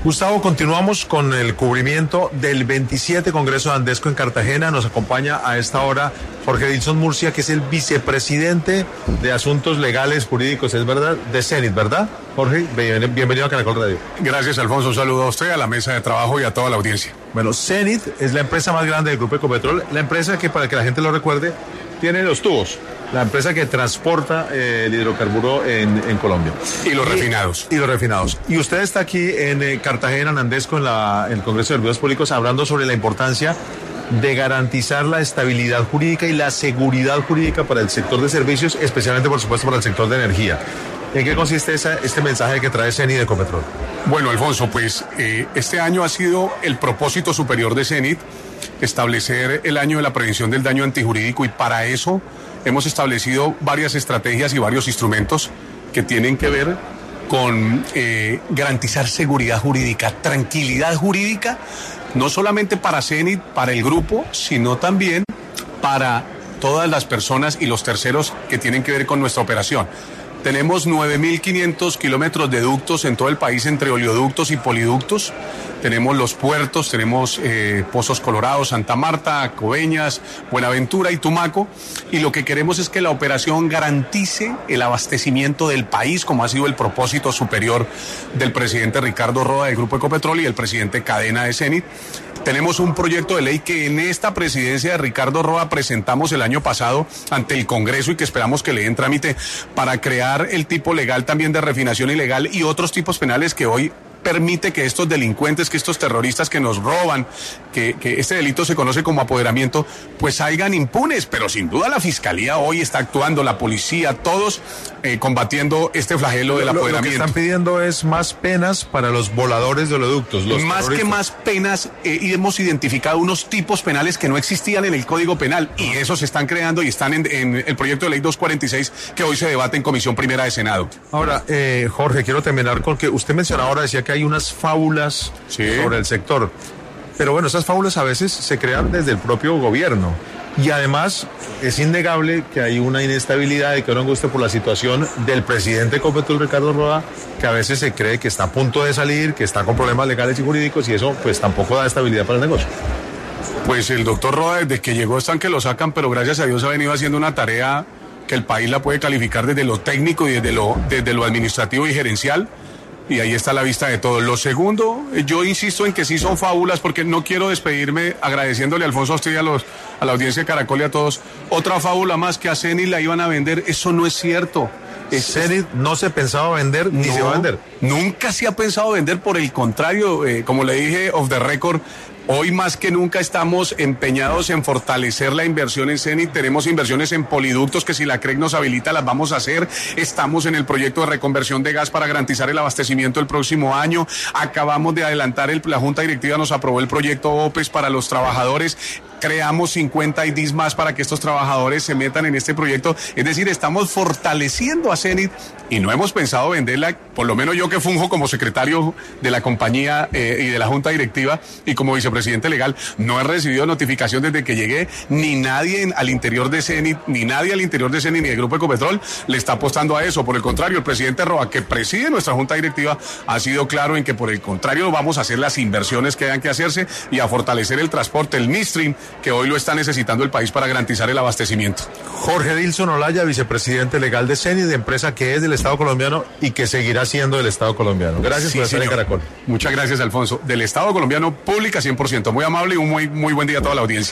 Gustavo, continuamos con el cubrimiento del 27 Congreso de Andesco en Cartagena. Nos acompaña a esta hora Jorge Dilson Murcia, que es el vicepresidente de Asuntos Legales Jurídicos, es verdad, de Cenit, ¿verdad? Jorge, bienvenido a Caracol Radio. Gracias, Alfonso. Un saludo a usted, a la mesa de trabajo y a toda la audiencia. Bueno, Cenit es la empresa más grande del Grupo Ecopetrol, la empresa que, para que la gente lo recuerde, tiene los tubos, la empresa que transporta el hidrocarburo en Colombia. Y los refinados. Y los refinados. Y usted está aquí en Cartagena, en Andesco, en el Congreso de Servicios Públicos, hablando sobre la importancia de garantizar la estabilidad jurídica y la seguridad jurídica para el sector de servicios, especialmente, por supuesto, para el sector de energía. ¿En qué consiste este mensaje que trae Cenit de Ecopetrol? Bueno, Alfonso, pues este año ha sido el propósito superior de Cenit, establecer el año de la prevención del daño antijurídico, y para eso hemos establecido varias estrategias y varios instrumentos que tienen que ver con garantizar seguridad jurídica, tranquilidad jurídica, no solamente para Cenit, para el grupo, sino también para todas las personas y los terceros que tienen que ver con nuestra operación. Tenemos 9.500 kilómetros de ductos en todo el país entre oleoductos y poliductos. Tenemos los puertos, tenemos Pozos Colorados, Santa Marta, Coveñas, Buenaventura y Tumaco. Y lo que queremos es que la operación garantice el abastecimiento del país, como ha sido el propósito superior del presidente Ricardo Roa del Grupo Ecopetrol y el presidente Cadena de Cenit. Tenemos un proyecto de ley que en esta presidencia de Ricardo Roa presentamos el año pasado ante el Congreso y que esperamos que le den trámite para crear el tipo legal también de refinación ilegal y otros tipos penales que hoy permite que estos delincuentes, que estos terroristas que nos roban, que este delito se conoce como apoderamiento, pues salgan impunes. Pero sin duda la Fiscalía hoy está actuando, la policía, todos combatiendo este flagelo del apoderamiento. Lo que están pidiendo es más penas para los voladores de oleoductos. Más que más penas, y hemos identificado unos tipos penales que no existían en el Código Penal, y esos se están creando y están en el proyecto de ley 246 que hoy se debate en Comisión Primera de Senado. Ahora, Jorge, quiero terminar con que usted mencionaba ahora, decía que hay unas fábulas sobre el sector. Pero bueno, esas fábulas a veces se crean desde el propio gobierno. Y además es innegable que hay una inestabilidad y que no guste por la situación del presidente Ecopetrol, Ricardo Roa, que a veces se cree que está a punto de salir, que está con problemas legales y jurídicos, y eso pues tampoco da estabilidad para el negocio. Pues el doctor Roa, desde que llegó están que lo sacan, pero gracias a Dios ha venido haciendo una tarea que el país la puede calificar desde lo técnico y desde lo administrativo y gerencial. Y ahí está la vista de todo. Lo segundo, yo insisto en que sí son fábulas, porque no quiero despedirme agradeciéndole, Alfonso, a usted y a la audiencia de Caracol y a todos. Otra fábula más, que a Cenit la iban a vender. Eso no es cierto. Cenit no se pensaba vender, ni se va a vender. Nunca se ha pensado vender, por el contrario, como le dije off the record, hoy más que nunca estamos empeñados en fortalecer la inversión en Cenit. Tenemos inversiones en poliductos que si la CREC nos habilita las vamos a hacer. Estamos en el proyecto de reconversión de gas para garantizar el abastecimiento el próximo año. Acabamos de adelantar, la Junta Directiva nos aprobó el proyecto OPES para los trabajadores. Creamos 50 IDs más para que estos trabajadores se metan en este proyecto. Es decir, estamos fortaleciendo a Cenit y no hemos pensado venderla, por lo menos yo que funjo como secretario de la compañía y de la Junta Directiva y como vicepresidente legal, no he recibido notificación desde que llegué, ni nadie al interior de Cenit, ni del Grupo Ecopetrol le está apostando a eso. Por el contrario, el presidente Roa, que preside nuestra Junta Directiva, ha sido claro en que por el contrario vamos a hacer las inversiones que hayan que hacerse y a fortalecer el transporte, el midstream, que hoy lo está necesitando el país para garantizar el abastecimiento. Jorge Dilson Olaya, vicepresidente legal de Cenit, de empresa que es del Estado colombiano y que seguirá siendo del Estado colombiano. Gracias por estar en Caracol. Muchas gracias, Alfonso. Del Estado colombiano, pública 100%. Muy amable y un muy buen día a toda la audiencia.